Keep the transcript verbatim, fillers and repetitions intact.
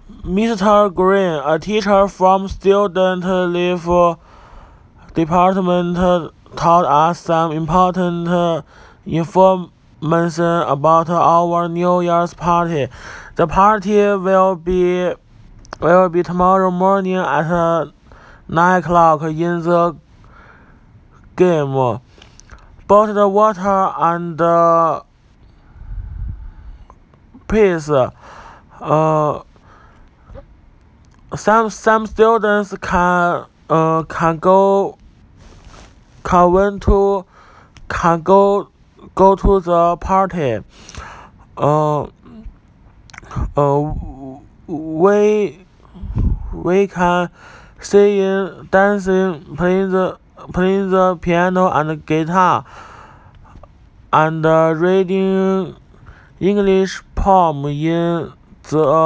Mister Green, a teacher from student life department, taught us some important information about our New Year's party. The party will be will be tomorrow morning at nine o'clock in the game. Bottled water and uh, peace. Uh, some some students can uh, can go can went to can go go to the party. Uh, uh, we we can sing, dancing, playing the playing the piano and guitar, and uh, reading English poem in the